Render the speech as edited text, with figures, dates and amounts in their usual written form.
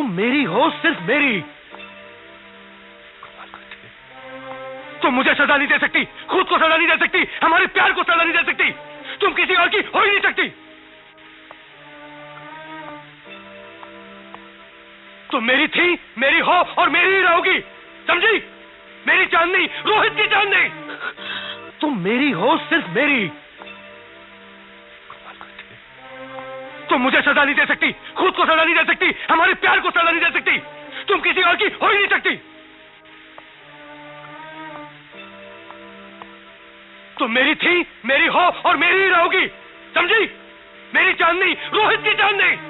तुम मेरी हो, सिर्फ मेरी। तुम मुझे सजा नहीं दे सकती, खुद को सजा नहीं दे सकती, हमारे प्यार को सजा नहीं दे सकती। तुम किसी और की हो ही नहीं सकती। तुम मेरी थी, मेरी हो और मेरी ही रहोगी, समझी? मेरी चांदनी, रोहित की चांदनी। तुम मेरी हो, सिर्फ मेरी। तुम मुझे सजा नहीं दे सकती, खुद को सजा नहीं दे सकती, हमारे प्यार को सजा नहीं दे सकती। तुम किसी और की हो ही नहीं सकती। तुम मेरी थी, मेरी हो और मेरी ही रहोगी, समझी? मेरी चांदनी, रोहित की चांदनी।